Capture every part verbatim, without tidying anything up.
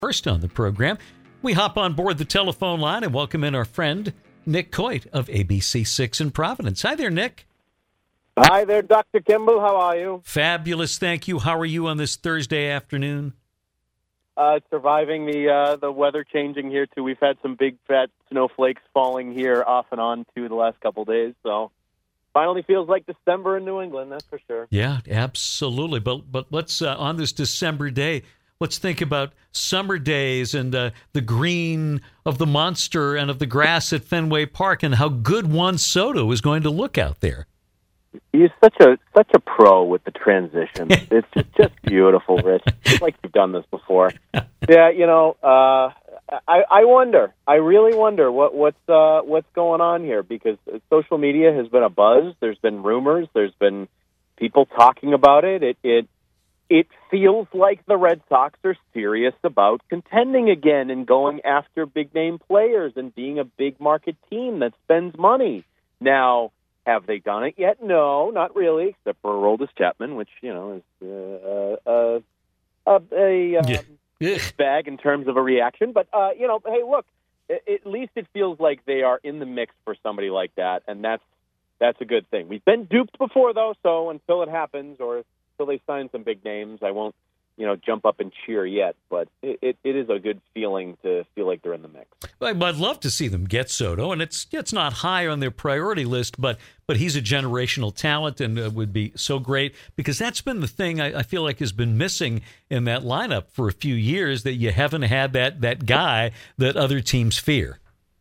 First on the program, we hop on board the telephone line and welcome in our friend, Nick Coit of A B C six in Providence. Hi there, Nick. Hi there, Doctor Kimball. How are you? Fabulous, thank you. How are you on this Thursday afternoon? Uh, surviving the uh, the weather changing here, too. We've had some big, fat snowflakes falling here off and on, too, the last couple of days. So finally feels like December in New England, that's for sure. Yeah, absolutely. But, but let's, uh, on this December day, let's think about summer days and uh, the green of the monster and of the grass at Fenway Park and how good Juan Soto is going to look out there. He's such a such a pro with the transition. It's just, just beautiful, Rich. It's like you've done this before. Yeah, you know, uh, I, I wonder. I really wonder what what's uh, what's going on here, because social media has been a buzz. There's been rumors. There's been people talking about it. It it it feels like the Red Sox are serious about contending again and going after big name players and being a big market team that spends money. Now, have they done it yet? No, not really, except for Aroldis Chapman, which, you know, is uh, uh, uh, a uh, yeah. bag in terms of a reaction. But, uh, you know, hey, look, at least it feels like they are in the mix for somebody like that, and that's that's a good thing. We've been duped before, though, so until it happens or until they sign some big names, I won't, you know, jump up and cheer yet, but it, it, it is a good feeling to feel like they're in the mix. Well, I'd love to see them get Soto, and it's it's not high on their priority list, but but he's a generational talent and uh, would be so great, because that's been the thing I, I feel like has been missing in that lineup for a few years, that you haven't had that, that guy that other teams fear.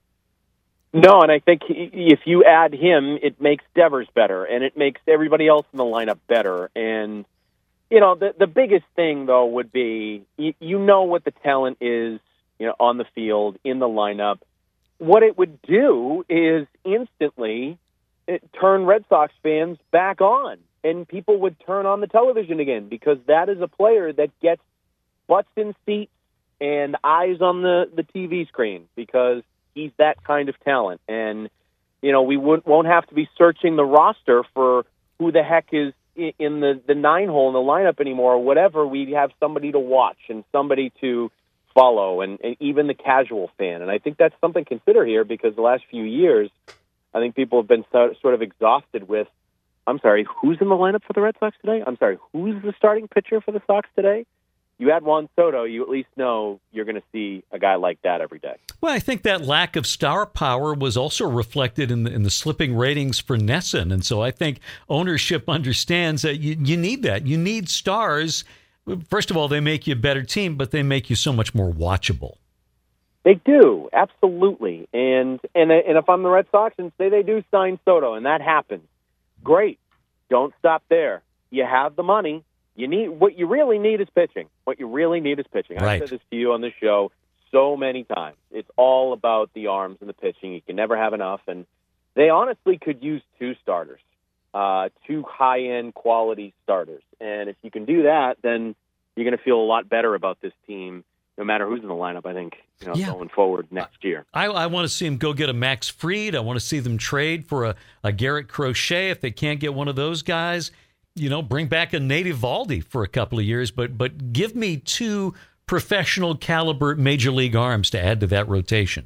No, and I think if you add him, it makes Devers better, and it makes everybody else in the lineup better, and you know, the the biggest thing, though, would be, you, you know what the talent is, you know, on the field, in the lineup. What it would do is instantly it turn Red Sox fans back on, and people would turn on the television again, because that is a player that gets butts in seats and eyes on the, the T V screen, because he's that kind of talent. And, you know, we won't, won't have to be searching the roster for who the heck is in the, the nine hole in the lineup anymore, or whatever. We have somebody to watch and somebody to follow, and, and even the casual fan. And I think that's something to consider here, because the last few years, I think people have been so, sort of exhausted with, I'm sorry, who's in the lineup for the Red Sox today? I'm sorry, who's the starting pitcher for the Sox today? You add Juan Soto, you at least know you're going to see a guy like that every day. Well, I think that lack of star power was also reflected in the, in the slipping ratings for NESN. And so I think ownership understands that you, you need that. You need stars. First of all, they make you a better team, but they make you so much more watchable. They do, absolutely. And and and if I'm the Red Sox and say they do sign Soto, and that happens, great. Don't stop there. You have the money. You need what you really need is pitching. What you really need is pitching. Right. I've said this to you on this show so many times. It's all about the arms and the pitching. You can never have enough, and they honestly could use two starters, uh, two high-end quality starters. And if you can do that, then you're going to feel a lot better about this team, no matter who's in the lineup, I think, you know, yeah. going forward next year. I, I want to see them go get a Max Fried. I want to see them trade for a, a Garrett Crochet. If they can't get one of those guys, you know, bring back a Nate Eovaldi for a couple of years, but but give me two professional caliber major league arms to add to that rotation.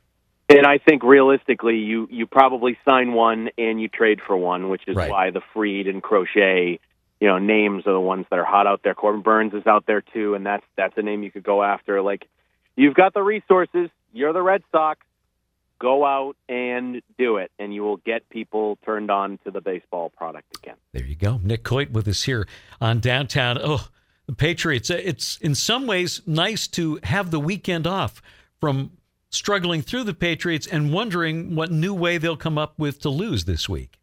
And I think realistically, you you probably sign one and you trade for one, which is right. why the Fried and Crochet, you know, names are the ones that are hot out there. Corbin Burns is out there too, and that's that's a name you could go after. Like, you've got the resources. You're the Red Sox. Go out and do it, and you will get people turned on to the baseball product again. There you go. Nick Coit with us here on Downtown. Oh, the Patriots. It's in some ways nice to have the weekend off from struggling through the Patriots and wondering what new way they'll come up with to lose this week.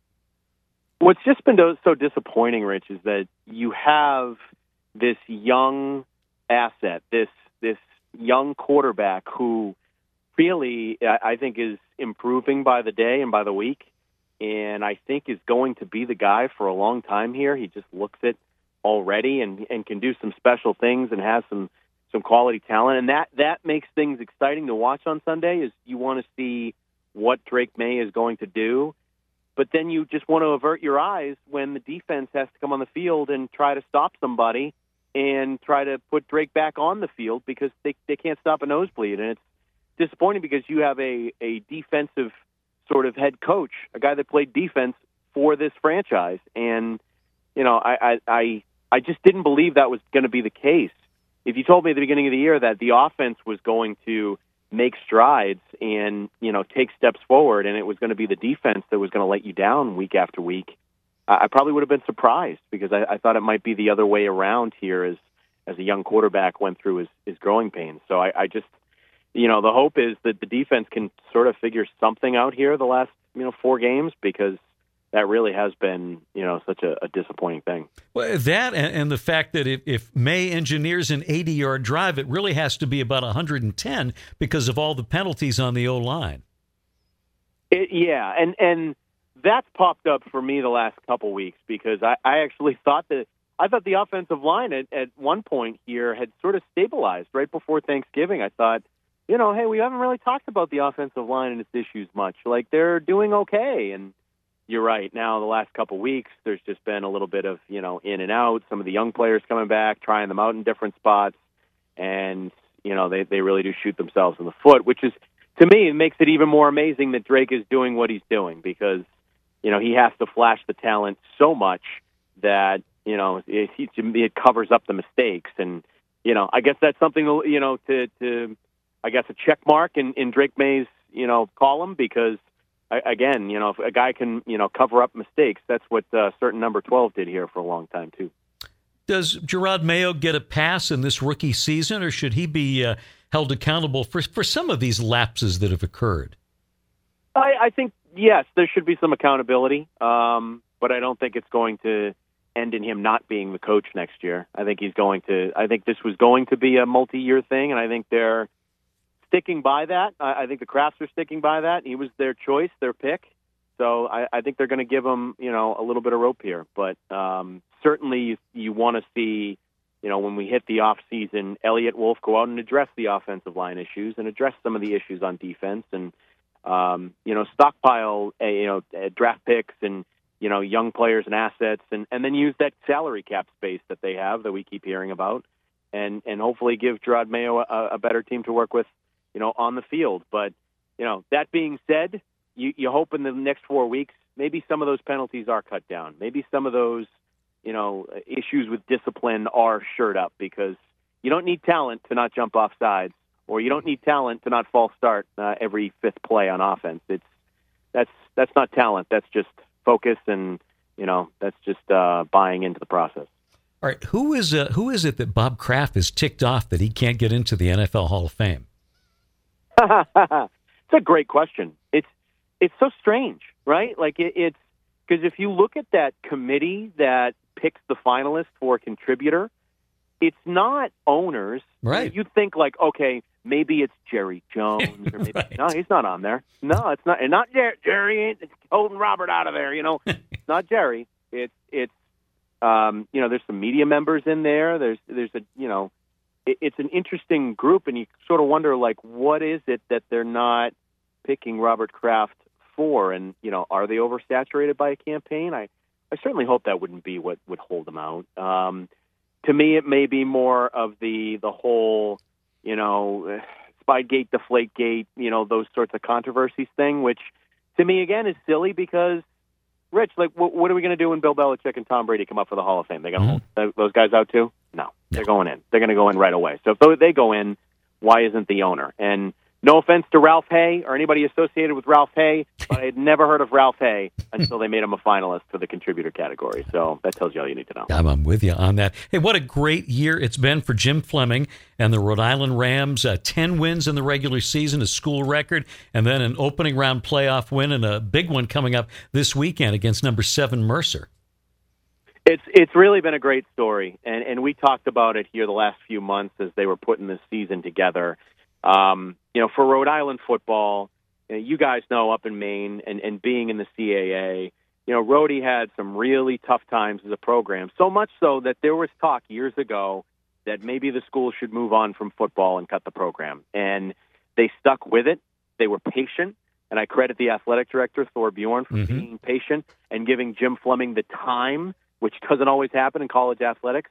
What's just been so disappointing, Rich, is that you have this young asset, this this young quarterback who really, I think, is improving by the day and by the week, and I think is going to be the guy for a long time here. He just looks it already and, and can do some special things and has some, some quality talent, and that, that makes things exciting to watch on Sunday. Is you want to see what Drake May is going to do, but then you just want to avert your eyes when the defense has to come on the field and try to stop somebody and try to put Drake back on the field because they they can't stop a nosebleed. And it's disappointing because you have a, a defensive sort of head coach, a guy that played defense for this franchise. And, you know, I, I, I, I just didn't believe that was going to be the case. If you told me at the beginning of the year that the offense was going to make strides and, you know, take steps forward and it was going to be the defense that was going to let you down week after week, I probably would have been surprised because I, I thought it might be the other way around here as, as a young quarterback went through his, his growing pains. So I, I just, you know, the hope is that the defense can sort of figure something out here the last, you know, four games because that really has been, you know, such a, a disappointing thing. Well, that and, and the fact that if, if May engineers an eighty-yard drive, it really has to be about one hundred ten because of all the penalties on the O-line. It, yeah, and, and that's popped up for me the last couple weeks because I, I actually thought that I thought the offensive line at, at one point here had sort of stabilized right before Thanksgiving. I thought, you know, hey, we haven't really talked about the offensive line and its issues much. Like, they're doing okay. And you're right. Now, the last couple weeks, there's just been a little bit of, you know, in and out. Some of the young players coming back, trying them out in different spots. And, you know, they, they really do shoot themselves in the foot, which is, to me, it makes it even more amazing that Drake is doing what he's doing because, you know, he has to flash the talent so much that, you know, it, it covers up the mistakes. And, you know, I guess that's something, you know, to, to I guess, a check mark in, in Drake May's, you know, column because, again, you know, if a guy can, you know, cover up mistakes, that's what uh, certain number twelve did here for a long time, too. Does Jerod Mayo get a pass in this rookie season, or should he be uh, held accountable for, for some of these lapses that have occurred? I, I think, yes, there should be some accountability, um, but I don't think it's going to end in him not being the coach next year. I think he's going to, I think this was going to be a multi-year thing, and I think they're sticking by that. I, I think the Crafts are sticking by that. He was their choice, their pick. So I, I think they're going to give him, you know, a little bit of rope here. But um, certainly you, you want to see, you know, when we hit the off season, Elliott Wolf go out and address the offensive line issues and address some of the issues on defense and, um, you know, stockpile, uh, you know, uh, draft picks and, you know, young players and assets and, and then use that salary cap space that they have that we keep hearing about and, and hopefully give Jerod Mayo a, a better team to work with, you know, on the field. But, you know, that being said, you, you hope in the next four weeks, maybe some of those penalties are cut down. Maybe some of those, you know, issues with discipline are shored up because you don't need talent to not jump off sides or you don't need talent to not false start uh, every fifth play on offense. It's, that's, that's not talent. That's just focus and, you know, that's just uh, buying into the process. All right. Who is, uh, who is it that Bob Kraft is ticked off that he can't get into the N F L Hall of Fame? It's a great question. It's it's so strange, right? Like it, it's because if you look at that committee that picks the finalists for contributor, it's not owners. Right. You'd think like, okay, maybe it's Jerry Jones, or maybe right. no, he's not on there. No, it's not. And not Jerry. Jerry ain't holding Robert out of there. You know, it's not Jerry. It's it's um, you know, there's some media members in there. There's there's a you know. It's an interesting group, and you sort of wonder, like, what is it that they're not picking Robert Kraft for? And, you know, are they oversaturated by a campaign? I, I certainly hope that wouldn't be what would hold them out. Um, to me, it may be more of the the whole, you know, Spygate, Deflategate, you know, those sorts of controversies thing, which to me, again, is silly because, Rich, like, what, what are we going to do when Bill Belichick and Tom Brady come up for the Hall of Fame? They're going to mm-hmm. hold those guys out too? No, they're going in. They're going to go in right away. So if they go in, why isn't the owner? And no offense to Ralph Hay or anybody associated with Ralph Hay, but I had never heard of Ralph Hay until they made him a finalist for the contributor category. So that tells you all you need to know. I'm, I'm with you on that. Hey, what a great year it's been for Jim Fleming and the Rhode Island Rams. Uh, ten wins in the regular season, a school record, and then an opening round playoff win and a big one coming up this weekend against number seven Mercer. It's it's really been a great story, and, and we talked about it here the last few months as they were putting this season together. Um, you know, for Rhode Island football, you, know, you guys know up in Maine and, and being in the C A A, you know, Rhodey had some really tough times as a program, so much so that there was talk years ago that maybe the school should move on from football and cut the program. And they stuck with it. They were patient. And I credit the athletic director, Thor Bjorn, for mm-hmm. being patient and giving Jim Fleming the time, which doesn't always happen in college athletics,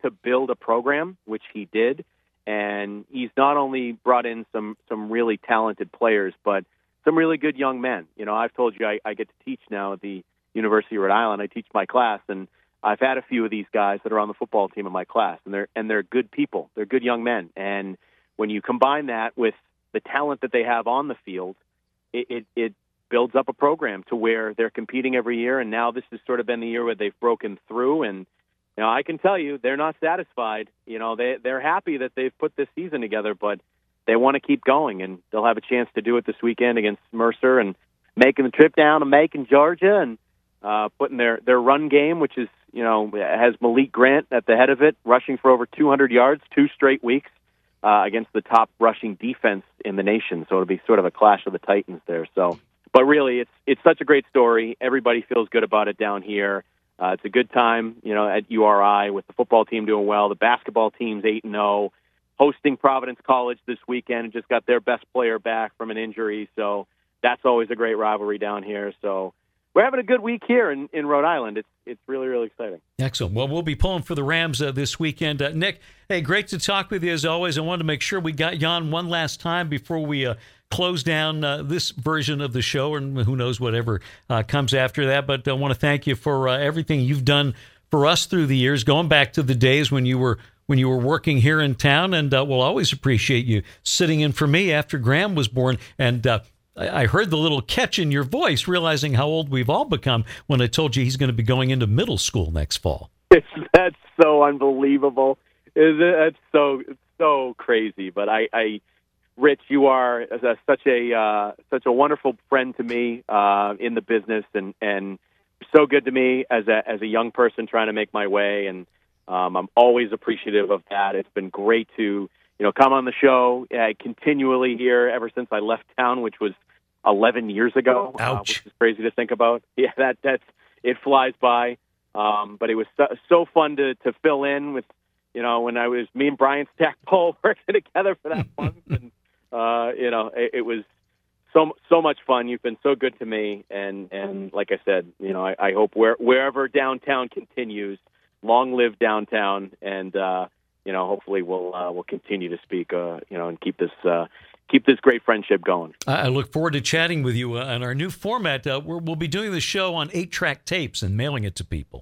to build a program, which he did. And he's not only brought in some, some really talented players, but some really good young men. You know, I've told you I, I get to teach now at the University of Rhode Island. I teach my class, and I've had a few of these guys that are on the football team in my class, and they're and they're good people. They're good young men. And when you combine that with the talent that they have on the field, it, it, it builds up a program to where they're competing every year. And now this has sort of been the year where they've broken through. And you know, I can tell you, they're not satisfied. You know, they they're happy that they've put this season together, but they want to keep going, and they'll have a chance to do it this weekend against Mercer and making the trip down to Macon, Georgia, and uh, putting their, their run game, which is, you know, has Malik Grant at the head of it, rushing for over two hundred yards, two straight weeks uh, against the top rushing defense in the nation. So it'll be sort of a clash of the Titans there. So, but really, it's it's such a great story. Everybody feels good about it down here. Uh, it's a good time, you know, at U R I with the football team doing well. The basketball team's eight and oh, hosting Providence College this weekend and just got their best player back from an injury. So that's always a great rivalry down here. So we're having a good week here in, in Rhode Island. It's it's really, really exciting. Excellent. Well, we'll be pulling for the Rams uh, this weekend. Uh, Nick, hey, great to talk with you as always. I wanted to make sure we got you on one last time before we uh, close down uh, this version of the show, and who knows whatever uh, comes after that. But I want to thank you for uh, everything you've done for us through the years, going back to the days when you were when you were working here in town, and uh, we'll always appreciate you sitting in for me after Graham was born. And uh, I, I heard the little catch in your voice, realizing how old we've all become when I told you he's going to be going into middle school next fall. That's so unbelievable. That's so so crazy. But I, I Rich, you are a, such a uh, such a wonderful friend to me uh, in the business, and, and so good to me as a as a young person trying to make my way. And Um, I'm always appreciative of that. It's been great to, you know, come on the show uh, continually here ever since I left town, which was eleven years ago, uh, which is crazy to think about. Yeah, that that's it flies by. Um, but it was so, so fun to, to fill in with, you know, when I was me and Brian Stackpole working together for that month, and uh, you know, it, it was so so much fun. You've been so good to me, and and like I said, you know, I, I hope where, wherever downtown continues. Long live downtown, and uh, you know, hopefully we'll uh, we'll continue to speak, uh, you know, and keep this uh, keep this great friendship going. I look forward to chatting with you uh, on our new format. Uh, we're, we'll be doing the show on eight-track tapes and mailing it to people.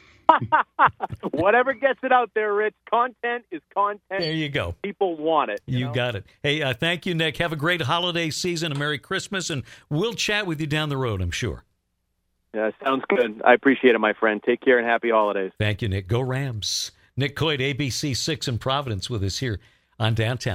Whatever gets it out there, Rich. Content is content. There you go. People want it. You, you know? got it. Hey, uh, thank you, Nick. Have a great holiday season, a Merry Christmas, and we'll chat with you down the road, I'm sure. Yeah, sounds good. I appreciate it, my friend. Take care and happy holidays. Thank you, Nick. Go Rams. Nick Coit, A B C six in Providence with us here on Downtown.